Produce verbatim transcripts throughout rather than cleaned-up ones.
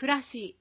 暮らし。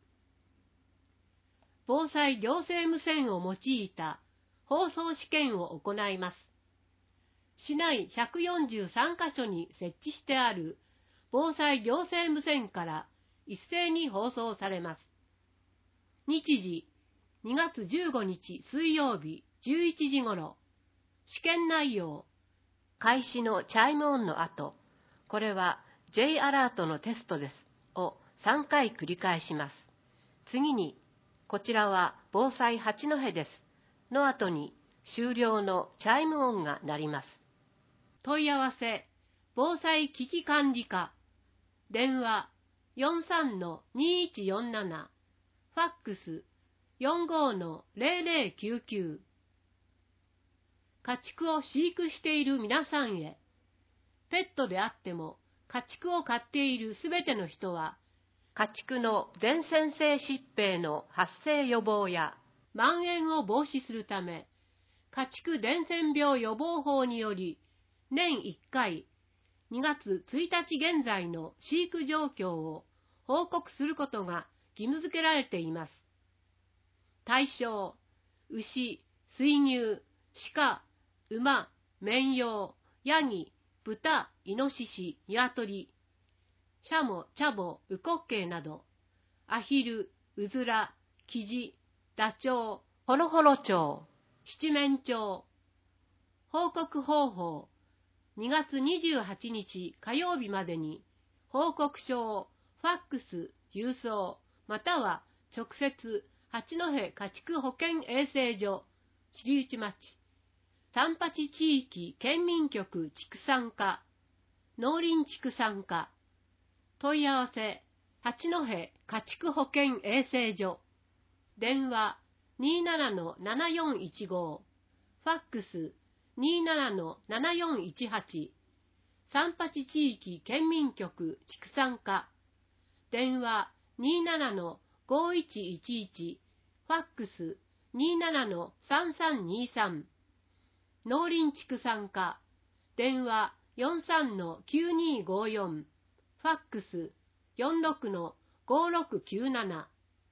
防災行政無線を用いた放送試験を行います。市内ひゃくよんじゅうさんカ所に設置してある防災行政無線から一斉に放送されます。日時にがつじゅうごにち水曜日じゅういちじ頃。試験内容。開始のチャイム音の後、これは J アラートのテストですをさんかい繰り返します。次に、こちらは防災八戸ですの後に終了のチャイム音が鳴ります。問い合わせ、防災危機管理課。電話 よんさんのにいちよんなな。ファックス よんごのゼロゼロきゅうきゅう。家畜を飼育している皆さんへ。ペットであっても家畜を飼っているすべての人は、家畜の伝染性疾病の発生予防や蔓延を防止するため、家畜伝染病予防法により、年いっかい、にがつついたち現在の飼育状況を報告することが義務付けられています。対象、牛、水牛、鹿、馬、綿羊、ヤギ、豚、イノシシ、ニワトリ、シャモ、チャボ、ウコッケイなど、アヒル、ウズラ、キジ、ダチョウ、ホロホロチョウ、七面鳥。報告方法。にがつにじゅうはちにち火曜日までに、報告書をファックス、郵送、または直接、八戸家畜保健衛生所、尻内町、三八地域県民局畜産課、農林畜産課。問い合わせ、八戸家畜保健衛生所。電話 にーななのななよんいちご。ファックス にーななのななよんいちはち。三八地域県民局畜産課。電話 にーななのごいちいちいち。ファックス にーななのさんさんにさん。農林畜産課。電話 よんさんのきゅうにごよん。ファックス よんろくのごろくきゅうなな。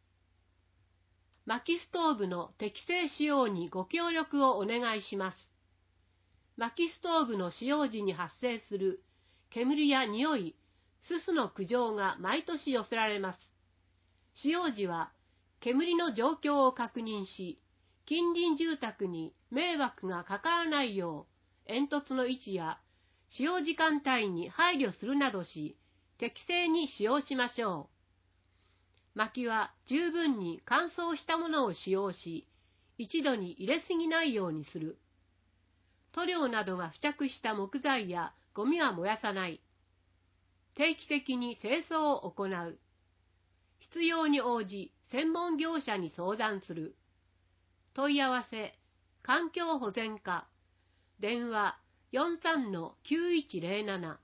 薪ストーブの適正使用にご協力をお願いします。薪ストーブの使用時に発生する煙や匂い、すすの苦情が毎年寄せられます。使用時は煙の状況を確認し、近隣住宅に迷惑がかからないよう、煙突の位置や使用時間帯に配慮するなどし、適正に使用しましょう。薪は十分に乾燥したものを使用し、一度に入れすぎないようにする。塗料などが付着した木材やゴミは燃やさない。定期的に清掃を行う。必要に応じ専門業者に相談する。問い合わせ、環境保全課。電話 よんさんのきゅういちゼロなな。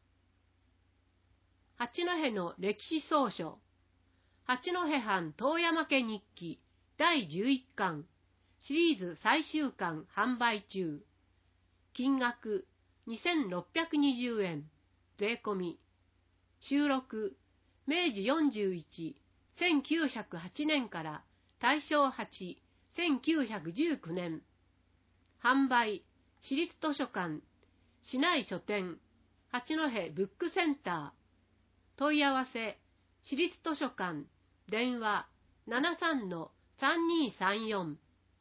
八戸の歴史総書。八戸藩遠山家日記だいじゅういっかんシリーズ最終巻販売中。金額にせんろっぴゃくにじゅうえん。税込み。収録めいじよんじゅういち、せんきゅうひゃくはちねんから大正はち、せんきゅうひゃくじゅうきゅうねん。販売市立図書館、市内書店、八戸ブックセンター。問い合わせ、市立図書館、電話 ななさんのさんにさんよん。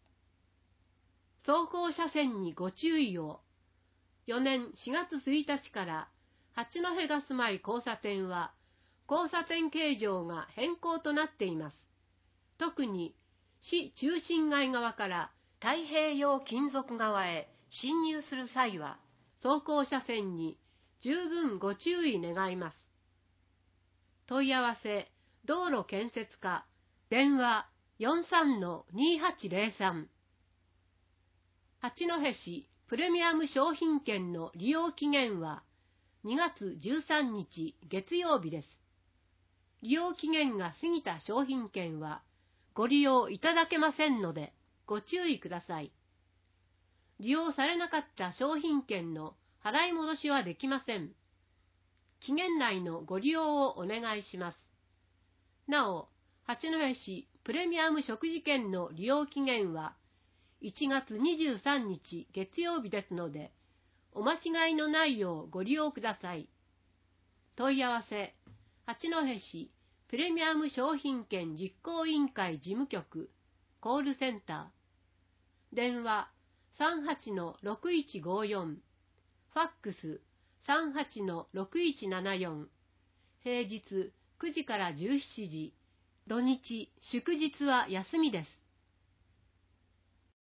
走行車線にご注意を。よねんしがつついたちから八戸が住まい交差点は交差点形状が変更となっています。特に市中心街側から太平洋金属側へ進入する際は走行車線に十分ご注意願います。問い合わせ、道路建設課、電話 よんさんのにはちゼロさん。八戸市プレミアム商品券の利用期限はにがつじゅうさんにち月曜日です。利用期限が過ぎた商品券はご利用いただけませんのでご注意ください。利用されなかった商品券の払い戻しはできません。期限内のご利用をお願いします。 なお、八戸市プレミアム食事券の利用期限はいちがつにじゅうさんにち月曜日ですので、お間違いのないようご利用ください。問い合わせ、八戸市プレミアム商品券実行委員会事務局、コールセンター。電話 さんはちのろくいちごよん、ファックス さんはちのろくいちななよん、平日くじからじゅうしちじ、土日祝日は休みです。